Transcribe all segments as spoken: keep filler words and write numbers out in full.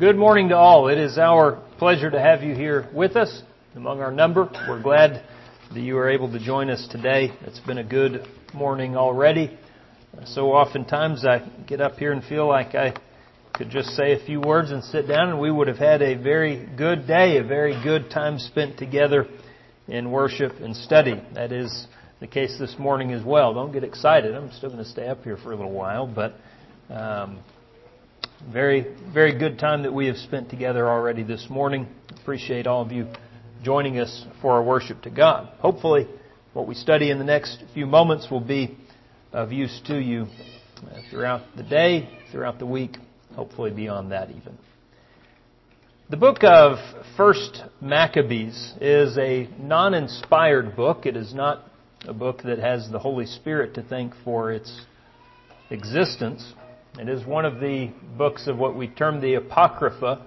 Good morning to all. It is our pleasure to have you here with us among our number. We're glad that you are able to join us today. It's been a good morning already. So oftentimes I get up here and feel like I could just say a few words and sit down and we would have had a very good day, a very good time spent together in worship and study. That is the case this morning as well. Don't get excited. I'm still going to stay up here for a little while, but um, very, very good time that we have spent together already this morning. Appreciate all of you joining us for our worship to God. Hopefully, what we study in the next few moments will be of use to you throughout the day, throughout the week, hopefully beyond that even. The book of First Maccabees is a non-inspired book. It is not a book that has the Holy Spirit to thank for its existence. It is one of the books of what we term the Apocrypha,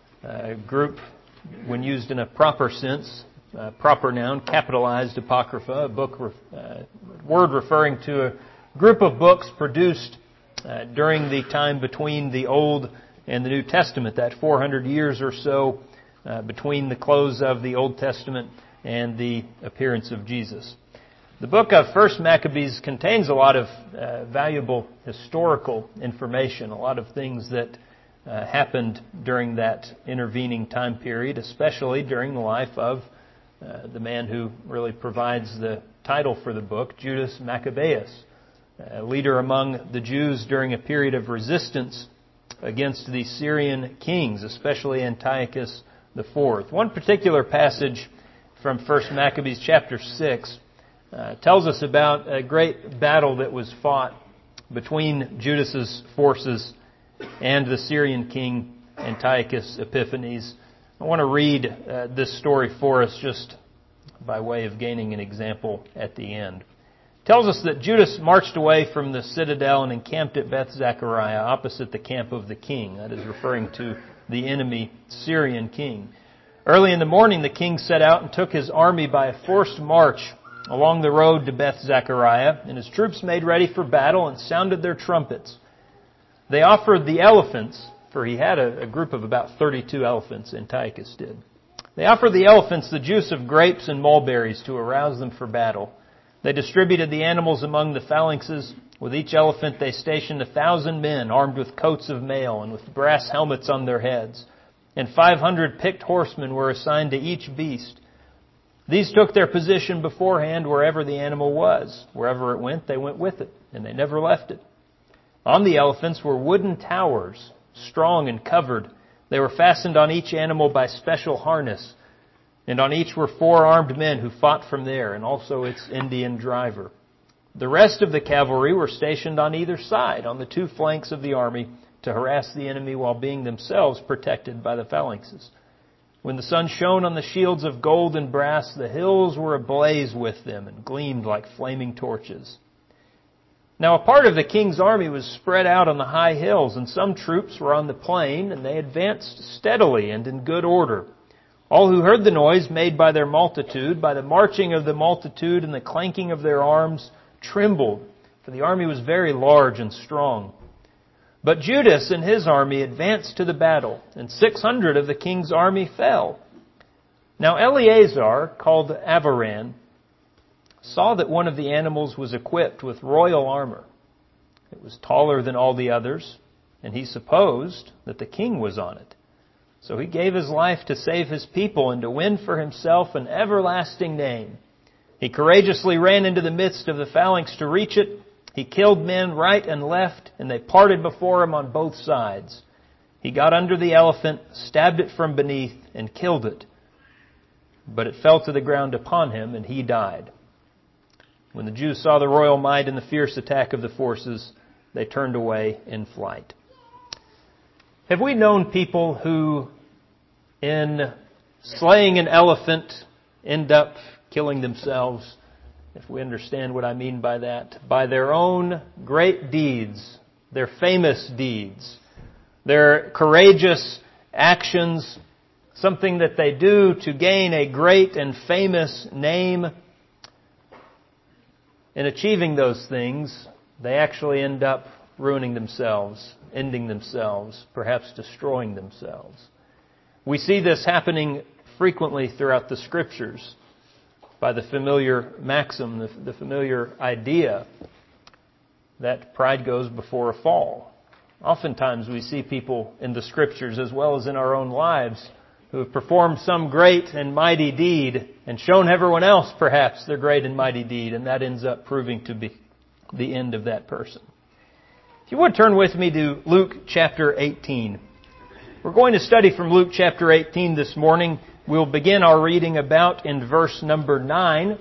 a group, when used in a proper sense, a proper noun, capitalized Apocrypha, a book, uh, word referring to a group of books produced uh, during the time between the Old and the New Testament, that four hundred years or so uh, between the close of the Old Testament and the appearance of Jesus. The book of First Maccabees contains a lot of uh, valuable historical information, a lot of things that uh, happened during that intervening time period, especially during the life of uh, the man who really provides the title for the book, Judas Maccabeus, a leader among the Jews during a period of resistance against the Syrian kings, especially Antiochus the Fourth. One particular passage from First Maccabees chapter six Uh, tells us about a great battle that was fought between Judas's forces and the Syrian king Antiochus Epiphanes. I want to read uh, this story for us just by way of gaining an example at the end. It tells us that Judas marched away from the citadel and encamped at Beth Zachariah opposite the camp of the king. That is referring to the enemy Syrian king. Early in the morning the king set out and took his army by a forced march along the road to Beth Zachariah, and his troops made ready for battle and sounded their trumpets. They offered the elephants, for he had a, a group of about thirty-two elephants, Antiochus did. They offered the elephants the juice of grapes and mulberries to arouse them for battle. They distributed the animals among the phalanxes. With each elephant they stationed a thousand men armed with coats of mail and with brass helmets on their heads. And five hundred picked horsemen were assigned to each beast. These took their position beforehand wherever the animal was. Wherever it went, they went with it, and they never left it. On the elephants were wooden towers, strong and covered. They were fastened on each animal by special harness, and on each were four armed men who fought from there, and also its Indian driver. The rest of the cavalry were stationed on either side, on the two flanks of the army, to harass the enemy while being themselves protected by the phalanxes. When the sun shone on the shields of gold and brass, the hills were ablaze with them and gleamed like flaming torches. Now a part of the king's army was spread out on the high hills, and some troops were on the plain, and they advanced steadily and in good order. All who heard the noise made by their multitude, by the marching of the multitude and the clanking of their arms, trembled, for the army was very large and strong. But Judas and his army advanced to the battle, and six hundred of the king's army fell. Now Eleazar, called Avaran, saw that one of the animals was equipped with royal armor. It was taller than all the others, and he supposed that the king was on it. So he gave his life to save his people and to win for himself an everlasting name. He courageously ran into the midst of the phalanx to reach it. He killed men right and left, and they parted before him on both sides. He got under the elephant, stabbed it from beneath, and killed it. But it fell to the ground upon him, and he died. When the Jews saw the royal might and the fierce attack of the forces, they turned away in flight. Have we known people who, in slaying an elephant, end up killing themselves? If we understand what I mean by that, by their own great deeds, their famous deeds, their courageous actions, something that they do to gain a great and famous name. In achieving those things, they actually end up ruining themselves, ending themselves, perhaps destroying themselves. We see this happening frequently throughout the Scriptures by the familiar maxim, the, the familiar idea that pride goes before a fall. Oftentimes we see people in the Scriptures as well as in our own lives who have performed some great and mighty deed and shown everyone else perhaps their great and mighty deed, and that ends up proving to be the end of that person. If you would turn with me to Luke chapter eighteen. We're going to study from Luke chapter eighteen this morning. We'll begin our reading about in verse number nine.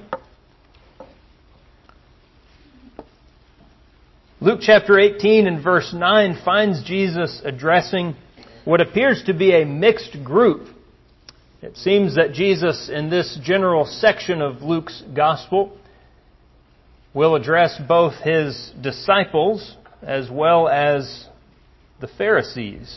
Luke chapter eighteen and verse nine finds Jesus addressing what appears to be a mixed group. It seems that Jesus, in this general section of Luke's gospel, will address both His disciples as well as the Pharisees.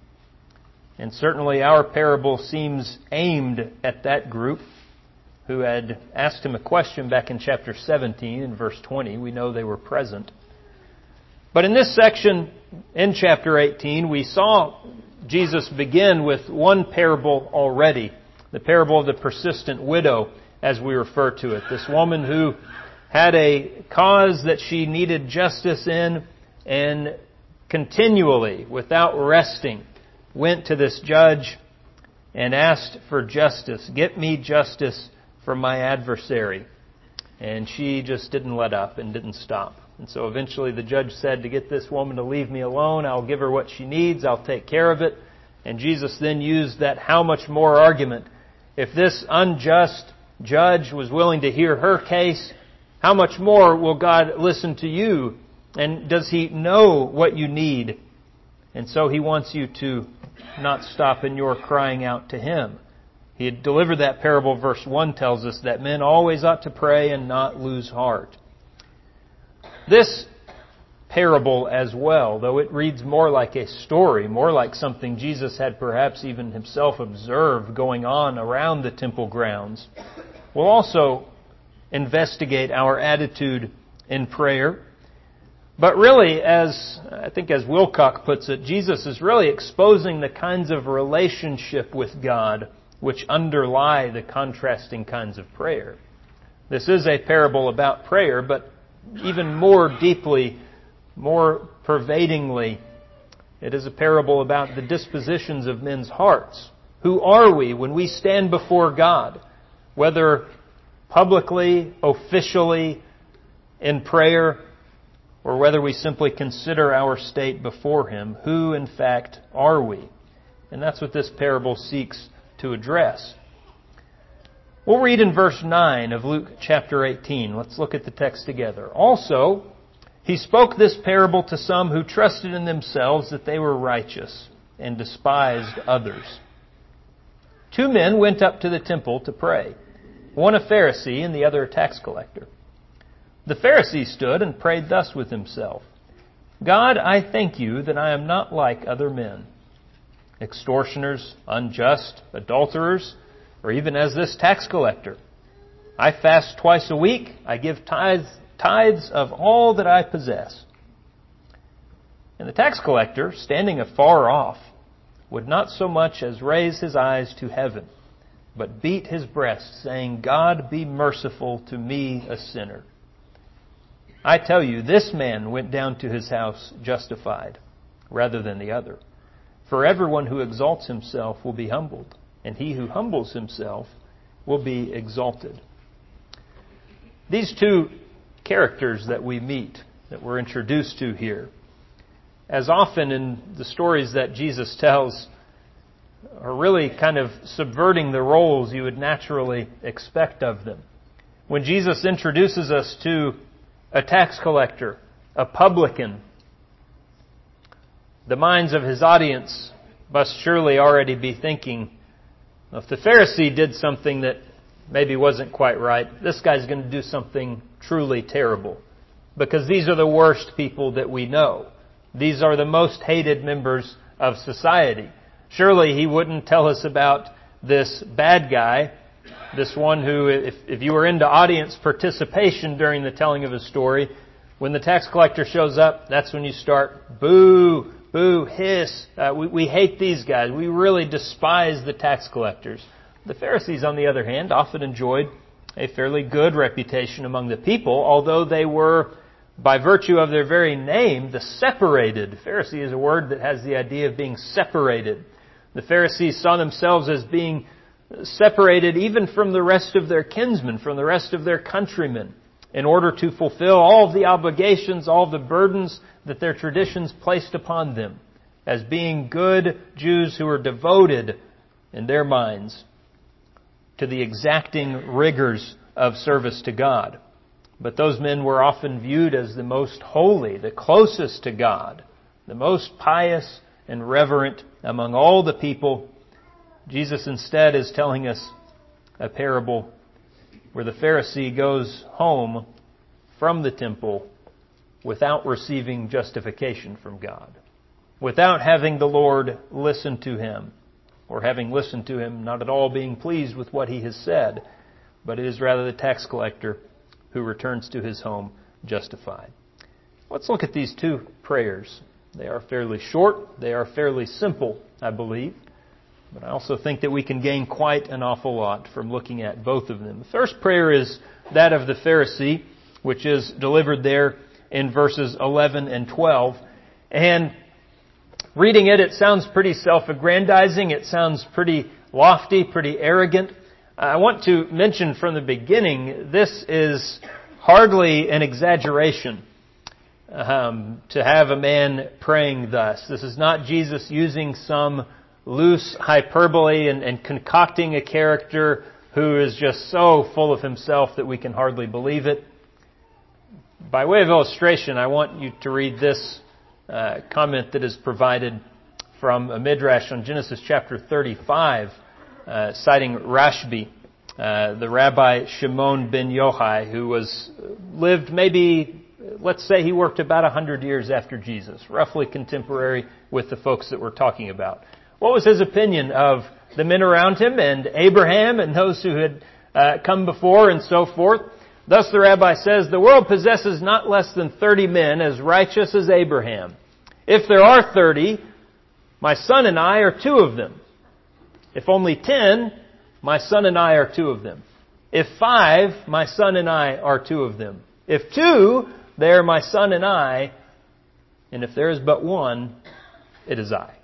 And certainly our parable seems aimed at that group who had asked Him a question back in chapter seventeen and verse twenty. We know they were present. But in this section, in chapter eighteen, we saw Jesus begin with one parable already, the parable of the persistent widow, as we refer to it. This woman who had a cause that she needed justice in, and continually, without resting, went to this judge and asked for justice. Get me justice from my adversary. And she just didn't let up and didn't stop. And so eventually the judge said, to get this woman to leave me alone, I'll give her what she needs, I'll take care of it. And Jesus then used that how much more argument. If this unjust judge was willing to hear her case, how much more will God listen to you? And does He know what you need? And so He wants you to not stop in your crying out to Him. He had delivered that parable. Verse one tells us that men always ought to pray and not lose heart. This parable as well, though it reads more like a story, more like something Jesus had perhaps even Himself observed going on around the temple grounds, will also investigate our attitude in prayer. But really, as I think as Wilcock puts it, Jesus is really exposing the kinds of relationship with God which underlie the contrasting kinds of prayer. This is a parable about prayer, but even more deeply, more pervadingly, it is a parable about the dispositions of men's hearts. Who are we when we stand before God, whether publicly, officially, in prayer, or whether we simply consider our state before Him? Who, in fact, are we? And that's what this parable seeks to address. We'll read in verse nine of Luke chapter eighteen. Let's look at the text together. Also, He spoke this parable to some who trusted in themselves that they were righteous and despised others. Two men went up to the temple to pray, one a Pharisee and the other a tax collector. The Pharisee stood and prayed thus with himself, God, I thank You that I am not like other men, extortioners, unjust, adulterers, or even as this tax collector. I fast twice a week. I give tithes, tithes of all that I possess. And the tax collector, standing afar off, would not so much as raise his eyes to heaven, but beat his breast, saying, God, be merciful to me, a sinner. I tell you, this man went down to his house justified, rather than the other. For everyone who exalts himself will be humbled, and he who humbles himself will be exalted. These two characters that we meet, that we're introduced to here, as often in the stories that Jesus tells, are really kind of subverting the roles you would naturally expect of them. When Jesus introduces us to a tax collector, a publican, the minds of His audience must surely already be thinking, if the Pharisee did something that maybe wasn't quite right, this guy's going to do something truly terrible. Because these are the worst people that we know. These are the most hated members of society. Surely he wouldn't tell us about this bad guy, this one who, if, if you were into audience participation during the telling of his story, When the tax collector shows up, that's when you start, boo, boo, hiss. Uh, we, we hate these guys. We really despise the tax collectors. The Pharisees, on the other hand, often enjoyed a fairly good reputation among the people, although they were, by virtue of their very name, the separated. Pharisee is a word that has the idea of being separated. The Pharisees saw themselves as being separated even from the rest of their kinsmen, from the rest of their countrymen, in order to fulfill all of the obligations, all of the burdens that their traditions placed upon them, as being good Jews who were devoted, in their minds, to the exacting rigors of service to God. But those men were often viewed as the most holy, the closest to God, the most pious and reverent among all the people. Jesus instead is telling us a parable where the Pharisee goes home from the temple without receiving justification from God, without having the Lord listen to him, or having listened to him, not at all being pleased with what he has said, but it is rather the tax collector who returns to his home justified. Let's look at these two prayers. They are fairly short. They are fairly simple, I believe. But I also think that we can gain quite an awful lot from looking at both of them. The first prayer is that of the Pharisee, which is delivered there in verses eleven and twelve. And reading it, it sounds pretty self-aggrandizing. It sounds pretty lofty, pretty arrogant. I want to mention from the beginning, this is hardly an exaggeration um, to have a man praying thus. This is not Jesus using some loose hyperbole and, and concocting a character who is just so full of himself that we can hardly believe it. By way of illustration, I want you to read this uh, comment that is provided from a midrash on Genesis chapter thirty-five, uh, citing Rashbi, uh, the Rabbi Shimon ben Yochai, who was lived maybe, let's say he worked about one hundred years after Jesus, roughly contemporary with the folks that we're talking about. What was his opinion of the men around him and Abraham and those who had uh, come before and so forth? Thus the rabbi says, the world possesses not less than thirty men as righteous as Abraham. If there are thirty, my son and I are two of them. If only ten, my son and I are two of them. If five, my son and I are two of them. If two, they are my son and I. And if there is but one, it is I.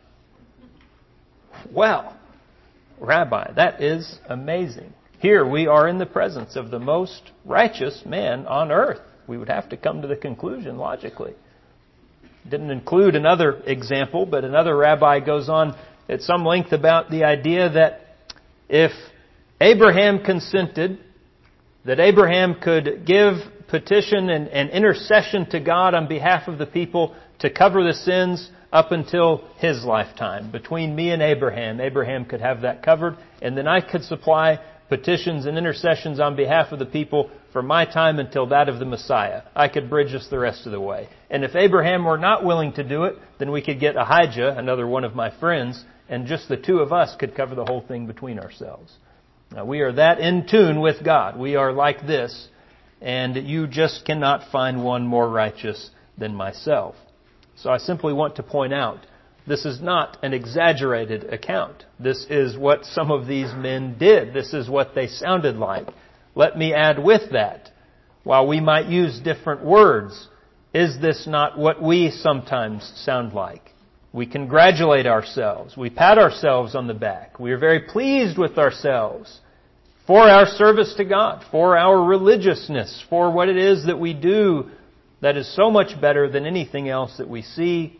Well, Rabbi, that is amazing. Here we are in the presence of the most righteous man on earth. We would have to come to the conclusion logically. Didn't include another example, but another rabbi goes on at some length about the idea that if Abraham consented, that Abraham could give petition and, and intercession to God on behalf of the people to cover the sins up until his lifetime. Between me and Abraham, Abraham could have that covered, and then I could supply petitions and intercessions on behalf of the people for my time until that of the Messiah. I could bridge us the rest of the way. And if Abraham were not willing to do it, then we could get Ahijah, another one of my friends, and just the two of us could cover the whole thing between ourselves. Now, we are that in tune with God. We are like this, and you just cannot find one more righteous than myself. So I simply want to point out, this is not an exaggerated account. This is what some of these men did. This is what they sounded like. Let me add with that, while we might use different words, is this not what we sometimes sound like? We congratulate ourselves. We pat ourselves on the back. We are very pleased with ourselves for our service to God, for our religiousness, for what it is that we do that is so much better than anything else that we see.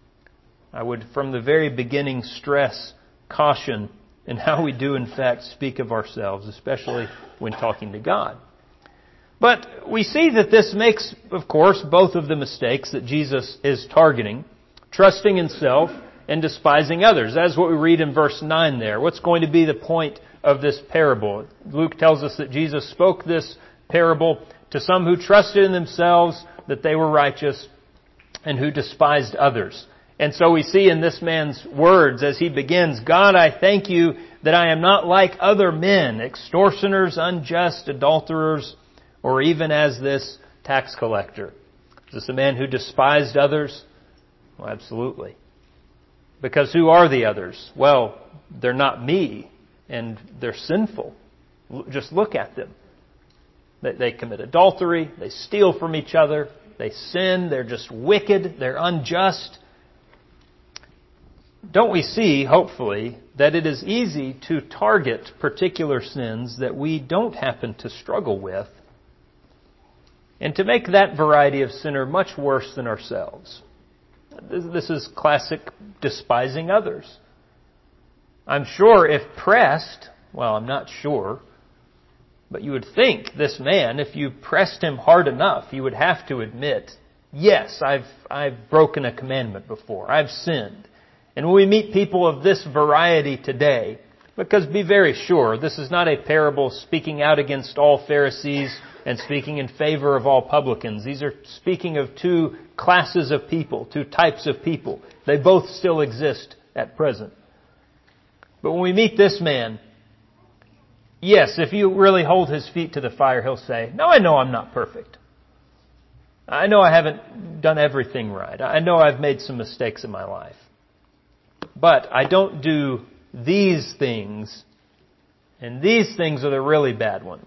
I would, from the very beginning, stress caution in how we do, in fact, speak of ourselves, especially when talking to God. But we see that this makes, of course, both of the mistakes that Jesus is targeting, trusting in self and despising others. That's what we read in verse nine there. What's going to be the point of this parable? Luke tells us that Jesus spoke this parable to some who trusted in themselves that they were righteous and who despised others. And so we see in this man's words as he begins, God, I thank you that I am not like other men, extortioners, unjust, adulterers, or even as this tax collector. Is this a man who despised others? Well, absolutely. Because who are the others? Well, they're not me, and they're sinful. Just look at them. They, they commit adultery, they steal from each other, they sin, they're just wicked, they're unjust. Don't we see, hopefully, that it is easy to target particular sins that we don't happen to struggle with, and to make that variety of sinner much worse than ourselves? This is classic despising others. I'm sure if pressed, well, I'm not sure, but you would think this man, if you pressed him hard enough, he would have to admit, yes, I've, I've broken a commandment before. I've sinned. And when we meet people of this variety today, because be very sure, this is not a parable speaking out against all Pharisees and speaking in favor of all publicans. These are speaking of two classes of people, two types of people. They both still exist at present. But when we meet this man, yes, if you really hold his feet to the fire, he'll say, no, I know I'm not perfect. I know I haven't done everything right. I know I've made some mistakes in my life. But I don't do these things, and these things are the really bad ones.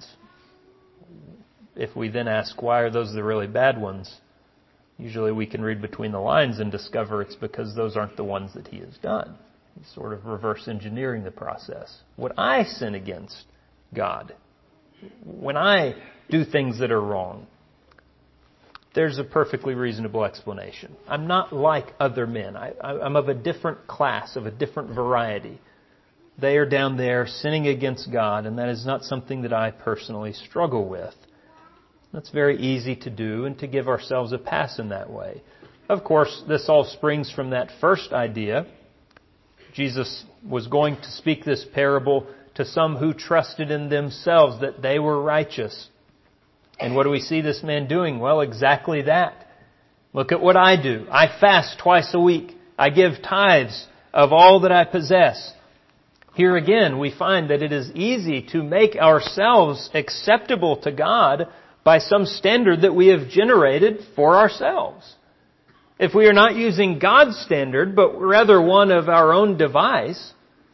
If we then ask, why are those the really bad ones? Usually we can read between the lines and discover it's because those aren't the ones that he has done. He's sort of reverse engineering the process. When I sin against God, when I do things that are wrong, there's a perfectly reasonable explanation. I'm not like other men. I, I'm of a different class, of a different variety. They are down there sinning against God, and that is not something that I personally struggle with. That's very easy to do and to give ourselves a pass in that way. Of course, this all springs from that first idea. Jesus was going to speak this parable to some who trusted in themselves that they were righteous. And what do we see this man doing? Well, exactly that. Look at what I do. I fast twice a week. I give tithes of all that I possess. Here again, we find that it is easy to make ourselves acceptable to God by some standard that we have generated for ourselves. If we are not using God's standard, but rather one of our own device,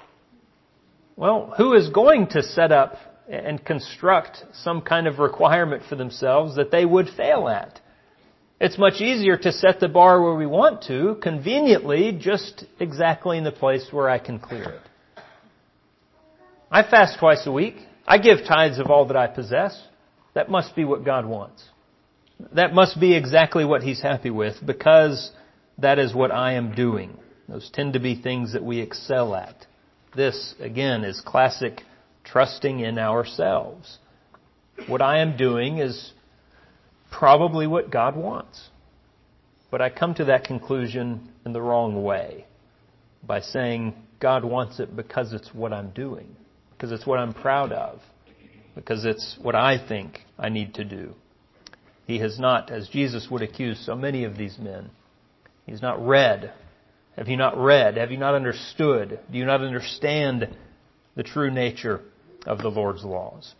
well, who is going to set up and construct some kind of requirement for themselves that they would fail at? It's much easier to set the bar where we want to, conveniently, just exactly in the place where I can clear it. I fast twice a week. I give tithes of all that I possess. That must be what God wants. That must be exactly what He's happy with, because that is what I am doing. Those tend to be things that we excel at. This, again, is classic trusting in ourselves. What I am doing is probably what God wants. But I come to that conclusion in the wrong way, by saying God wants it because it's what I'm doing, because it's what I'm proud of, because it's what I think I need to do. He has not, as Jesus would accuse so many of these men, He's not read. Have you not read? Have you not understood? Do you not understand the true nature of the Lord's laws?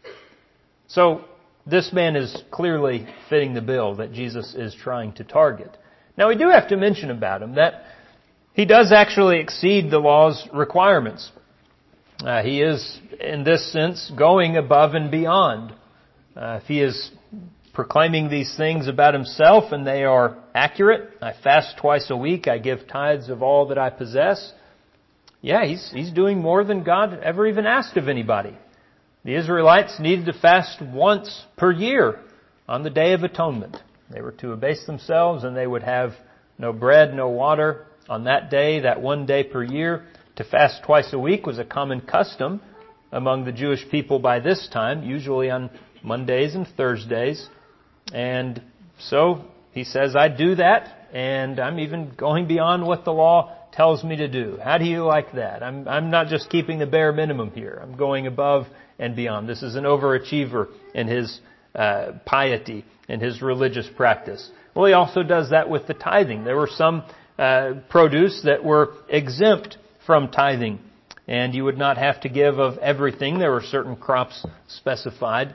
So, this man is clearly fitting the bill that Jesus is trying to target. Now, we do have to mention about him that he does actually exceed the law's requirements. Uh, he is, in this sense, going above and beyond. Uh, if he is proclaiming these things about himself and they are accurate, I fast twice a week, I give tithes of all that I possess, yeah, he's, he's doing more than God ever even asked of anybody. The Israelites needed to fast once per year on the Day of Atonement. They were to abase themselves and they would have no bread, no water on that day, that one day per year. To fast twice a week was a common custom among the Jewish people by this time, usually on Mondays and Thursdays. And so he says, I do that, and I'm even going beyond what the law tells me to do. How do you like that? I'm, I'm not just keeping the bare minimum here. I'm going above and beyond. This is an overachiever in his uh, piety and his religious practice. Well, he also does that with the tithing. There were some uh, produce that were exempt from tithing, and you would not have to give of everything. There were certain crops specified.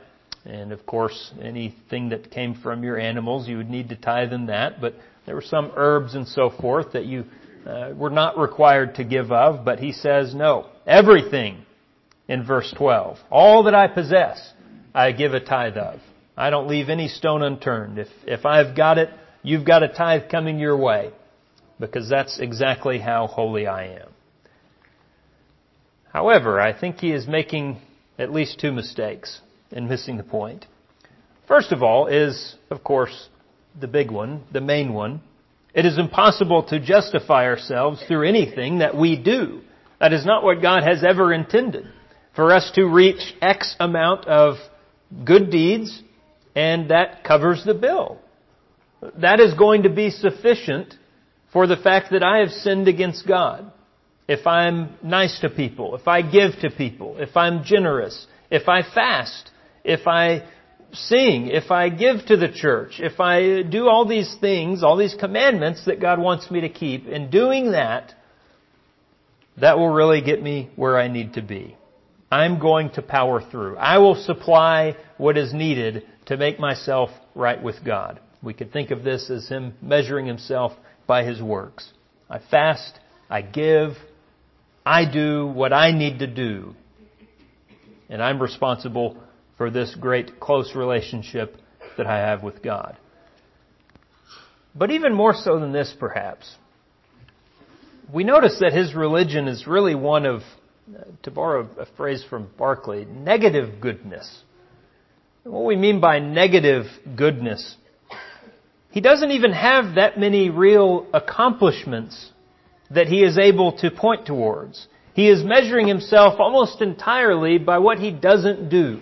And of course, anything that came from your animals, you would need to tithe in that. But there were some herbs and so forth that you uh, were not required to give of. But he says, no, everything in verse twelve. All that I possess, I give a tithe of. I don't leave any stone unturned. If, if I've got it, you've got a tithe coming your way. Because that's exactly how holy I am. However, I think he is making at least two mistakes in missing the point. First of all is, of course, the big one, the main one. It is impossible to justify ourselves through anything that we do. That is not what God has ever intended. For us to reach X amount of good deeds, and that covers the bill. That is going to be sufficient for the fact that I have sinned against God. If I'm nice to people, if I give to people, if I'm generous, if I fast, if I sing, if I give to the church, if I do all these things, all these commandments that God wants me to keep, in doing that, that will really get me where I need to be. I'm going to power through. I will supply what is needed to make myself right with God. We could think of this as Him measuring Himself by His works. I fast, I give, I do what I need to do. And I'm responsible for this great close relationship that I have with God. But even more so than this, perhaps, we notice that his religion is really one of, to borrow a phrase from Barclay, negative goodness. And what we mean by negative goodness, he doesn't even have that many real accomplishments that he is able to point towards. He is measuring himself almost entirely by what he doesn't do.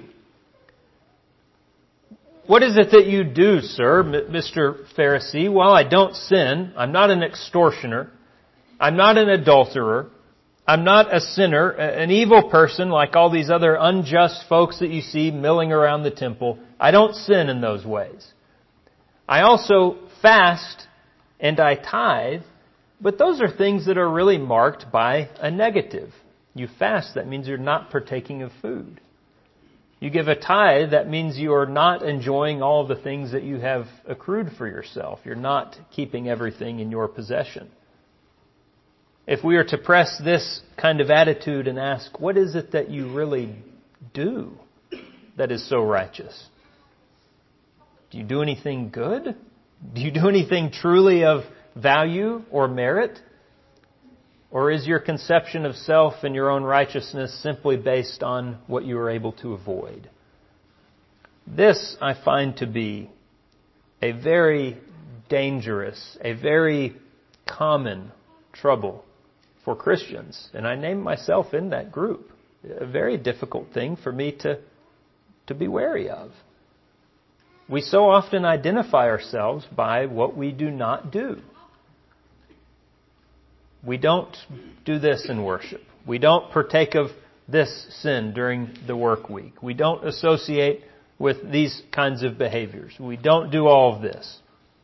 What is it that you do, sir, Mister Pharisee? Well, I don't sin. I'm not an extortioner. I'm not an adulterer. I'm not a sinner, an evil person like all these other unjust folks that you see milling around the temple. I don't sin in those ways. I also fast and I tithe, but those are things that are really marked by a negative. You fast, that means you're not partaking of food. You give a tithe, that means you are not enjoying all of the things that you have accrued for yourself. You're not keeping everything in your possession. If we are to press this kind of attitude and ask, what is it that you really do that is so righteous? Do you do anything good? Do you do anything truly of value or merit? Or is your conception of self and your own righteousness simply based on what you are able to avoid? This I find to be a very dangerous, a very common trouble for Christians. And I name myself in that group. A very difficult thing for me to, to be wary of. We so often identify ourselves by what we do not do. We don't do this in worship. We don't partake of this sin during the work week. We don't associate with these kinds of behaviors. We don't do all of this.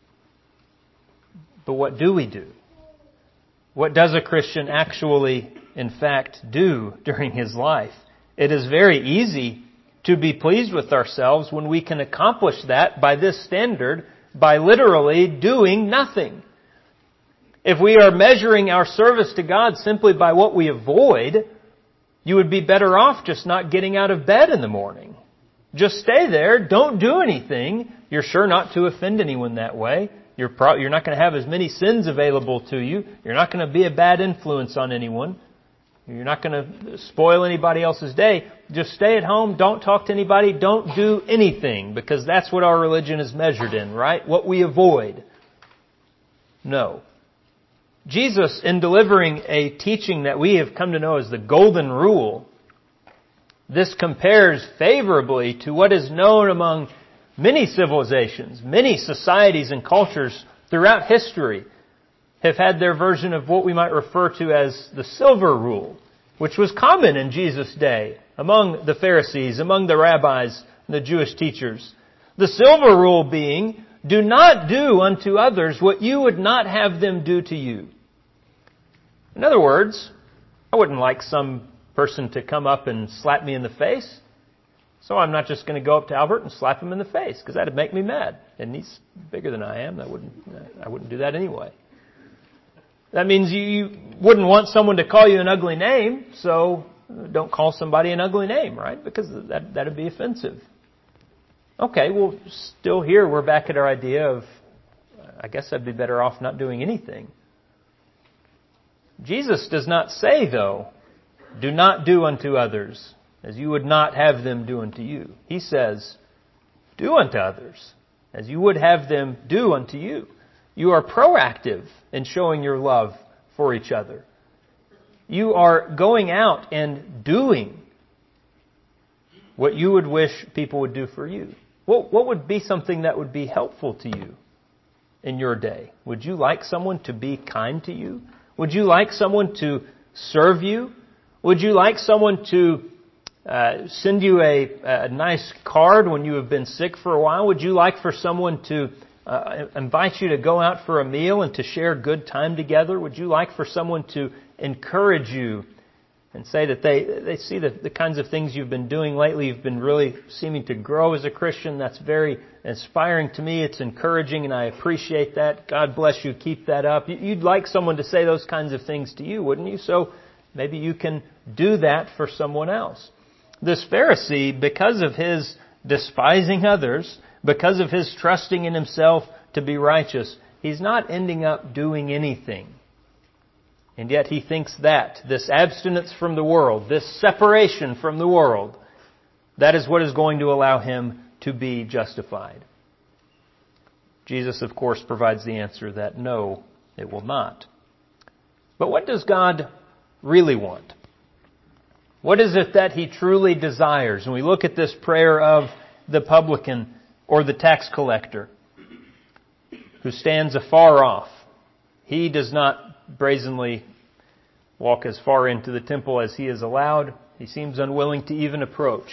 But what do we do? What does a Christian actually, in fact, do during his life? It is very easy to be pleased with ourselves when we can accomplish that by this standard, by literally doing nothing. If we are measuring our service to God simply by what we avoid, you would be better off just not getting out of bed in the morning. Just stay there, don't do anything. You're sure not to offend anyone that way. You're, pro- you're not going to have as many sins available to you. You're not going to be a bad influence on anyone. You're not going to spoil anybody else's day. Just stay at home. Don't talk to anybody. Don't do anything, because that's what our religion is measured in, right? What we avoid. No. Jesus, in delivering a teaching that we have come to know as the Golden Rule, this compares favorably to what is known among many civilizations, many societies and cultures throughout history have had their version of what we might refer to as the Silver Rule, which was common in Jesus' day among the Pharisees, among the rabbis and the Jewish teachers. The Silver Rule being, do not do unto others what you would not have them do to you. In other words, I wouldn't like some person to come up and slap me in the face. So I'm not just going to go up to Albert and slap him in the face, because that'd make me mad. And he's bigger than I am. I wouldn't, I wouldn't do that anyway. That means you, you wouldn't want someone to call you an ugly name, so don't call somebody an ugly name, right? Because that, that'd be offensive. Okay, well, still here we're back at our idea of, I guess I'd be better off not doing anything. Jesus does not say, though, do not do unto others as you would not have them do unto you. He says, do unto others as you would have them do unto you. You are proactive in showing your love for each other. You are going out and doing what you would wish people would do for you. What, what would be something that would be helpful to you in your day? Would you like someone to be kind to you? Would you like someone to serve you? Would you like someone to uh, send you a, a nice card when you have been sick for a while? Would you like for someone to uh, invite you to go out for a meal and to share good time together? Would you like for someone to encourage you and say that they, they see the, the kinds of things you've been doing lately, you've been really seeming to grow as a Christian? That's very inspiring to me. It's encouraging, and I appreciate that. God bless you. Keep that up. You'd like someone to say those kinds of things to you, wouldn't you? So maybe you can do that for someone else. This Pharisee, because of his despising others, because of his trusting in himself to be righteous, he's not ending up doing anything. And yet he thinks that this abstinence from the world, this separation from the world, that is what is going to allow him to be justified. Jesus, of course, provides the answer that no, it will not. But what does God really want? What is it that He truly desires? When we look at this prayer of the publican or the tax collector who stands afar off, he does not brazenly walk as far into the temple as he is allowed. He seems unwilling to even approach.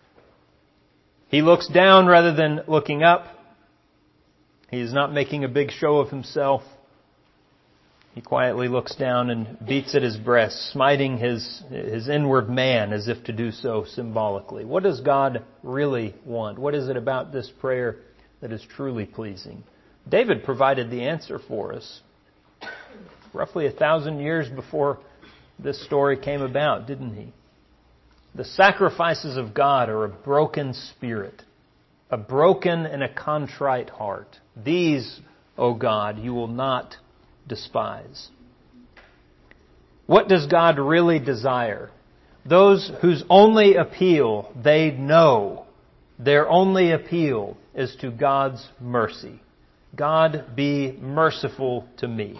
He looks down rather than looking up. He is not making a big show of himself. He quietly looks down and beats at his breast, smiting his, his inward man as if to do so symbolically. What does God really want? What is it about this prayer that is truly pleasing? David provided the answer for us roughly a thousand years before this story came about, didn't he? The sacrifices of God are a broken spirit, a broken and a contrite heart. These, O God, you will not despise. What does God really desire? Those whose only appeal they know, their only appeal is to God's mercy. God, be merciful to me.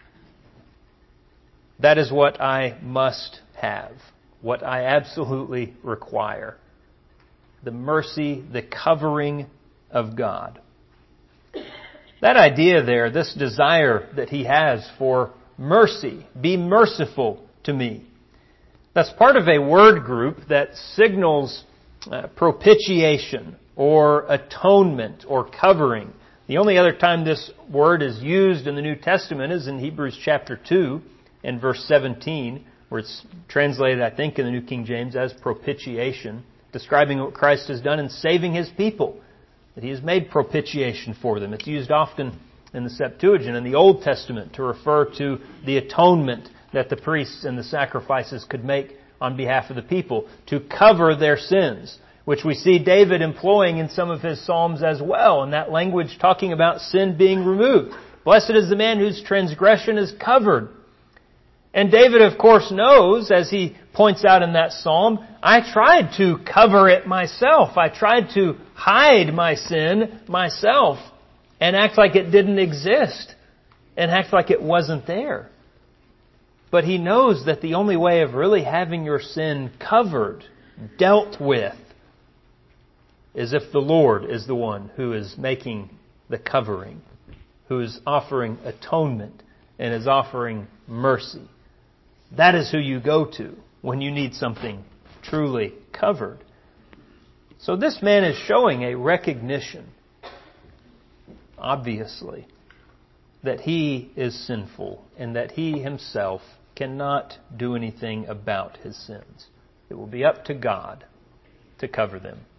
That is what I must have, what I absolutely require. The mercy, the covering of God. That idea there, this desire that He has for mercy, be merciful to me. That's part of a word group that signals uh, propitiation or atonement or covering. The only other time this word is used in the New Testament is in Hebrews chapter two and verse seventeen, where it's translated, I think, in the New King James as propitiation, describing what Christ has done in saving His people. That He has made propitiation for them. It's used often in the Septuagint in the Old Testament to refer to the atonement that the priests and the sacrifices could make on behalf of the people to cover their sins, which we see David employing in some of his Psalms as well, in that language talking about sin being removed. Blessed is the man whose transgression is covered. And David, of course, knows, as he points out in that psalm, I tried to cover it myself. I tried to hide my sin myself and act like it didn't exist and act like it wasn't there. But he knows that the only way of really having your sin covered, dealt with, is if the Lord is the one who is making the covering, who is offering atonement and is offering mercy. That is who you go to when you need something truly covered. So this man is showing a recognition, obviously, that he is sinful and that he himself cannot do anything about his sins. It will be up to God to cover them.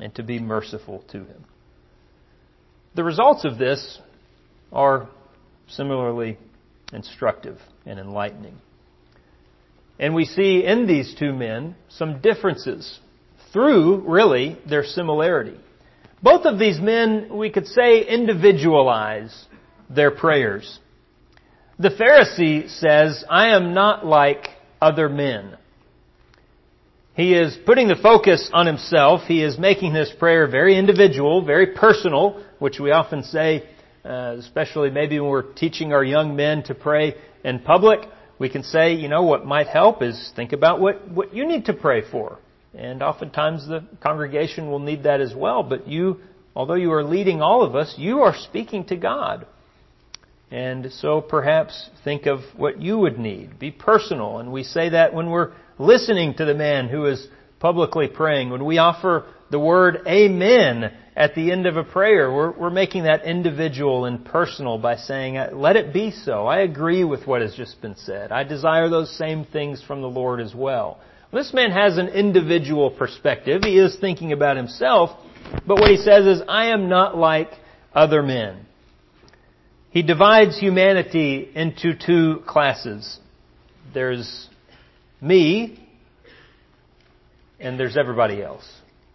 and to be merciful to him. The results of this are similarly instructive and enlightening. And we see in these two men some differences through, really, their similarity. Both of these men, we could say, individualize their prayers. The Pharisee says, I am not like other men. He is putting the focus on himself. He is making this prayer very individual, very personal, which we often say, uh, especially maybe when we're teaching our young men to pray in public. We can say, you know, what might help is think about what, what you need to pray for. And oftentimes the congregation will need that as well. But you, although you are leading all of us, you are speaking to God. And so perhaps think of what you would need. Be personal. And we say that when we're listening to the man who is publicly praying. When we offer the word amen at the end of a prayer, we're, we're making that individual and personal by saying, let it be so. I agree with what has just been said. I desire those same things from the Lord as well. This man has an individual perspective. He is thinking about himself. But what he says is, I am not like other men. He divides humanity into two classes. There's me, and there's everybody else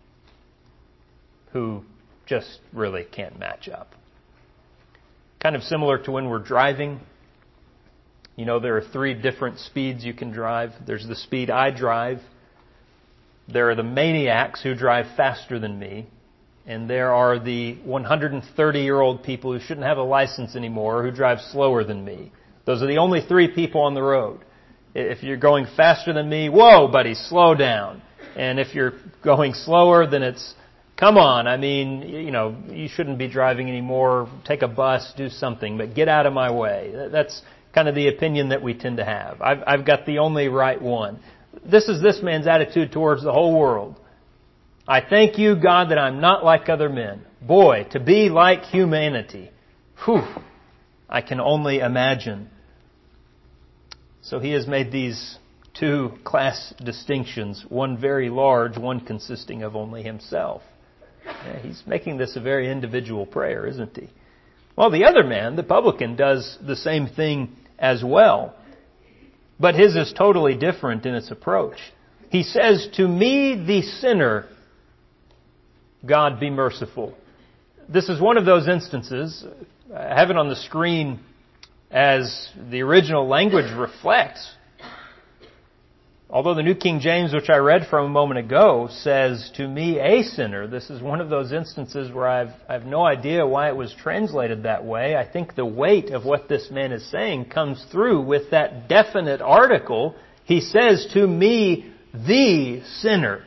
who just really can't match up. Kind of similar to when we're driving. You know, there are three different speeds you can drive. There's the speed I drive. There are the maniacs who drive faster than me. And there are the one hundred thirty-year-old people who shouldn't have a license anymore who drive slower than me. Those are the only three people on the road. If you're going faster than me, whoa, buddy, slow down. And if you're going slower, then it's, come on, I mean, you know, you shouldn't be driving anymore. Take a bus, do something, but get out of my way. That's kind of the opinion that we tend to have. I've, I've got the only right one. This is this man's attitude towards the whole world. I thank you, God, that I'm not like other men. Boy, to be like humanity. Whew, I can only imagine. So he has made these two class distinctions, one very large, one consisting of only himself. Yeah, he's making this a very individual prayer, isn't he? Well, the other man, the publican, does the same thing as well. But his is totally different in its approach. He says, to me, the sinner, God be merciful. This is one of those instances. I have it on the screen as the original language reflects. Although the New King James, which I read from a moment ago, says, to me, a sinner, this is one of those instances where I've, I have no idea why it was translated that way. I think the weight of what this man is saying comes through with that definite article. He says, to me, the sinner.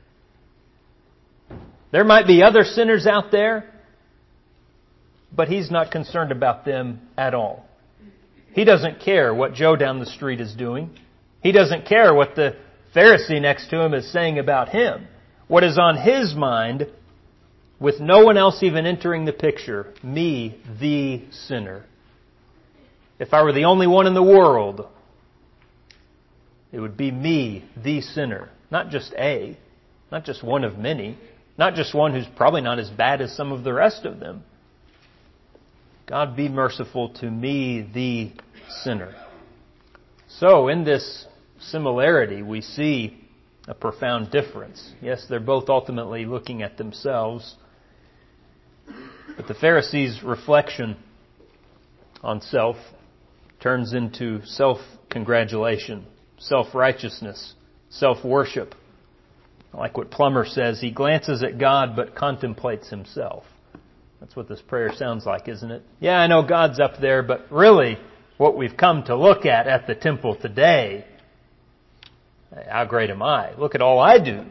There might be other sinners out there, but he's not concerned about them at all. He doesn't care what Joe down the street is doing. He doesn't care what the Pharisee next to him is saying about him. What is on his mind, with no one else even entering the picture, me, the sinner. If I were the only one in the world, it would be me, the sinner. Not just a, not just one of many, not just one who's probably not as bad as some of the rest of them. God be merciful to me, the sinner. So in this similarity, we see a profound difference. Yes, they're both ultimately looking at themselves. But the Pharisee's reflection on self turns into self-congratulation, self-righteousness, self-worship. Like what Plummer says, he glances at God but contemplates himself. That's what this prayer sounds like, isn't it? Yeah, I know God's up there, but really what we've come to look at at the temple today, how great am I? Look at all I do.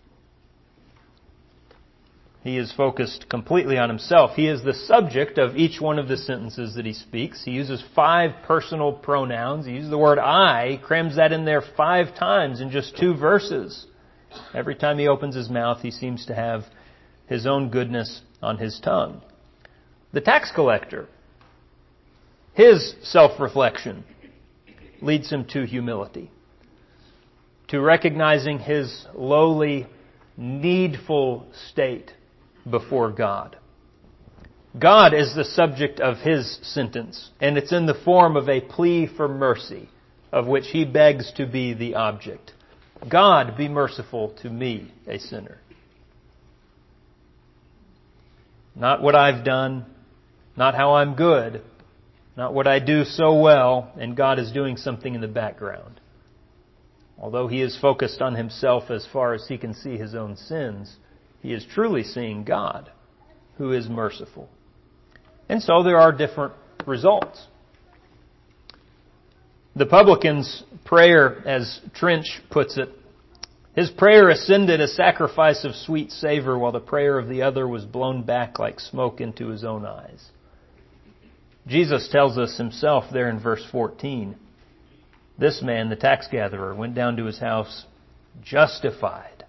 He is focused completely on himself. He is the subject of each one of the sentences that he speaks. He uses five personal pronouns. He uses the word I, he crams that in there five times in just two verses. Every time he opens his mouth, he seems to have his own goodness on his tongue. The tax collector, his self-reflection leads him to humility, to recognizing his lowly needful state before God. God is the subject of His sentence, and it's in the form of a plea for mercy, of which He begs to be the object. God, be merciful to me, a sinner. Not what I've done, not how I'm good, not what I do so well, and God is doing something in the background. Although He is focused on Himself as far as He can see His own sins, He is truly seeing God, who is merciful. And so there are different results. The publican's prayer, as Trench puts it, his prayer ascended a sacrifice of sweet savor, while the prayer of the other was blown back like smoke into his own eyes. Jesus tells us Himself there in verse fourteen, this man, the tax gatherer, went down to his house justified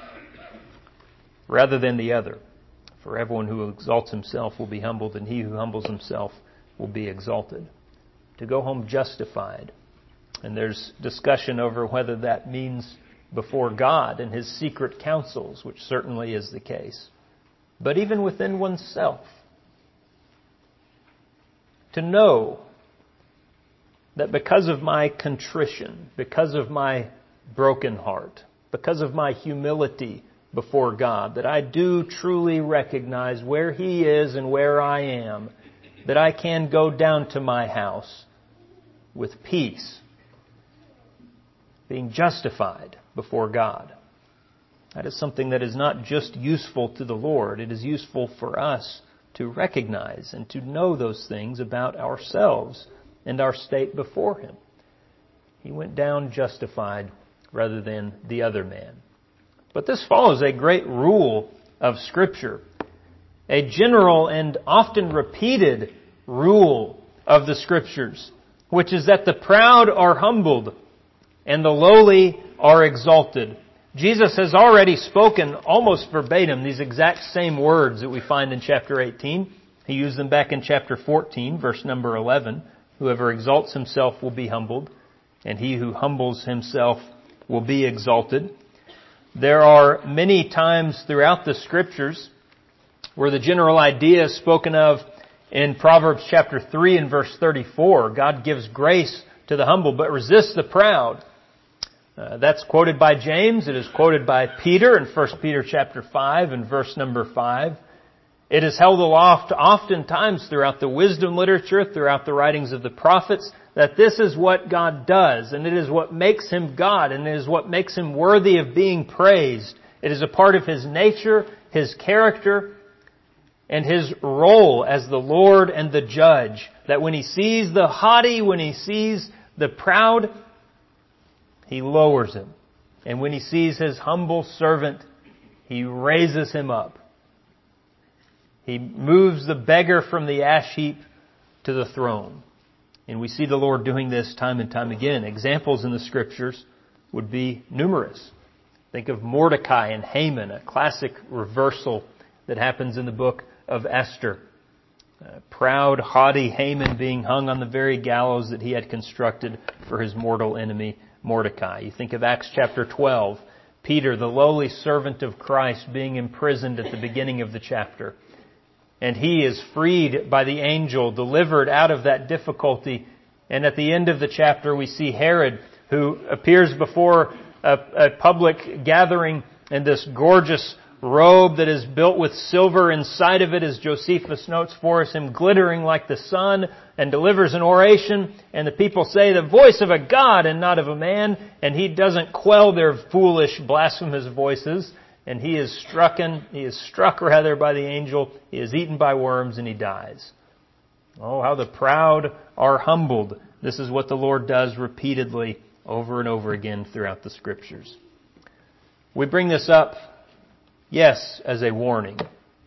rather than the other. For everyone who exalts himself will be humbled, and he who humbles himself will be exalted. To go home justified. And there's discussion over whether that means before God and His secret counsels, which certainly is the case. But even within oneself, to know that because of my contrition, because of my broken heart, because of my humility before God, that I do truly recognize where He is and where I am, that I can go down to my house with peace, being justified before God. That is something that is not just useful to the Lord, it is useful for us to recognize and to know those things about ourselves and our state before Him. He went down justified rather than the other man. But this follows a great rule of Scripture, a general and often repeated rule of the Scriptures, which is that the proud are humbled and the lowly are exalted. Jesus has already spoken almost verbatim these exact same words that we find in chapter eighteen. He used them back in chapter fourteen, verse number eleven. Whoever exalts himself will be humbled, and he who humbles himself will be exalted. There are many times throughout the Scriptures where the general idea is spoken of in Proverbs chapter three and verse thirty-four. God gives grace to the humble, but resists the proud. Uh, that's quoted by James. It is quoted by Peter in First Peter chapter five and verse number five. It is held aloft oftentimes throughout the wisdom literature, throughout the writings of the prophets, that this is what God does, and it is what makes Him God, and it is what makes Him worthy of being praised. It is a part of His nature, His character, and His role as the Lord and the Judge, that when He sees the haughty, when He sees the proud, He lowers him. And when He sees His humble servant, He raises him up. He moves the beggar from the ash heap to the throne. And we see the Lord doing this time and time again. Examples in the Scriptures would be numerous. Think of Mordecai and Haman, a classic reversal that happens in the book of Esther. Uh, proud, haughty Haman being hung on the very gallows that he had constructed for his mortal enemy, Mordecai. You think of Acts chapter twelve. Peter, the lowly servant of Christ, being imprisoned at the beginning of the chapter. And he is freed by the angel, delivered out of that difficulty. And at the end of the chapter, we see Herod, who appears before a, a public gathering in this gorgeous robe that is built with silver. Inside of it, as Josephus notes for us, him glittering like the sun, and delivers an oration. And the people say, the voice of a God and not of a man. And he doesn't quell their foolish, blasphemous voices. And he is strucken, he is struck rather by the angel, he is eaten by worms, and he dies. Oh, how the proud are humbled. This is what the Lord does repeatedly over and over again throughout the Scriptures. We bring this up, yes, as a warning.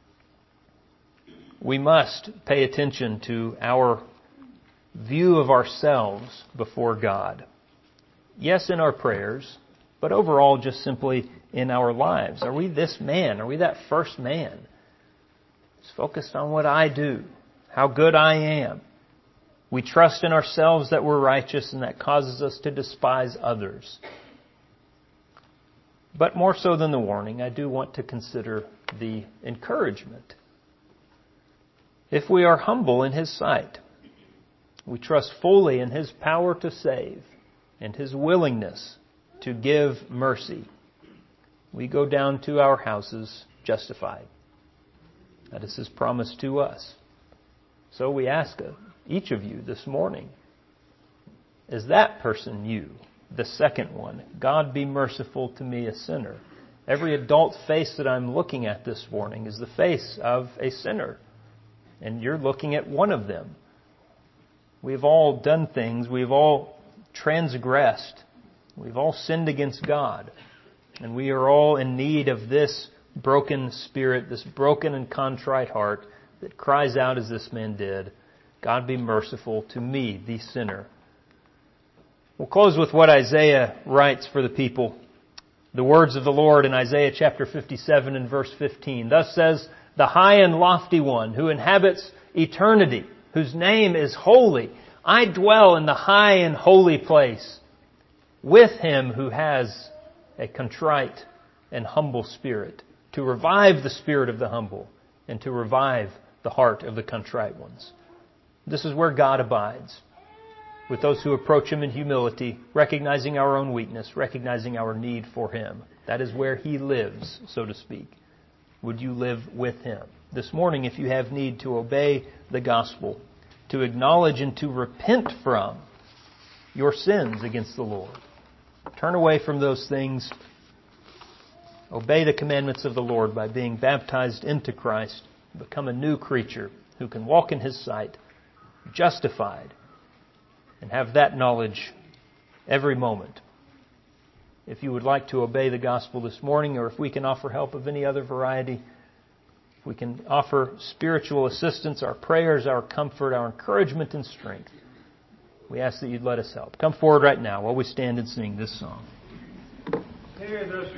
We must pay attention to our view of ourselves before God. Yes, in our prayers, but overall just simply in our lives. Are we this man? Are we that first man? It's focused on what I do, how good I am. We trust in ourselves that we're righteous, and that causes us to despise others. But more so than the warning, I do want to consider the encouragement. If we are humble in His sight, we trust fully in His power to save and His willingness to give mercy, we go down to our houses justified. That is His promise to us. So we ask each of you this morning, is that person you? The second one, God be merciful to me, a sinner. Every adult face that I'm looking at this morning is the face of a sinner. And you're looking at one of them. We've all done things. We've all transgressed. We've all sinned against God. And we are all in need of this broken spirit, this broken and contrite heart that cries out as this man did, God be merciful to me, the sinner. We'll close with what Isaiah writes for the people. The words of the Lord in Isaiah chapter fifty-seven and verse fifteen. Thus says the high and lofty one who inhabits eternity, whose name is holy. I dwell in the high and holy place with Him who has a contrite and humble spirit, to revive the spirit of the humble and to revive the heart of the contrite ones. This is where God abides, with those who approach Him in humility, recognizing our own weakness, recognizing our need for Him. That is where He lives, so to speak. Would you live with Him? This morning, if you have need to obey the gospel, to acknowledge and to repent from your sins against the Lord, turn away from those things, obey the commandments of the Lord by being baptized into Christ, become a new creature who can walk in His sight, justified, and have that knowledge every moment. If you would like to obey the gospel this morning, or if we can offer help of any other variety, if we can offer spiritual assistance, our prayers, our comfort, our encouragement and strength, we ask that you'd let us help. Come forward right now while we stand and sing this song.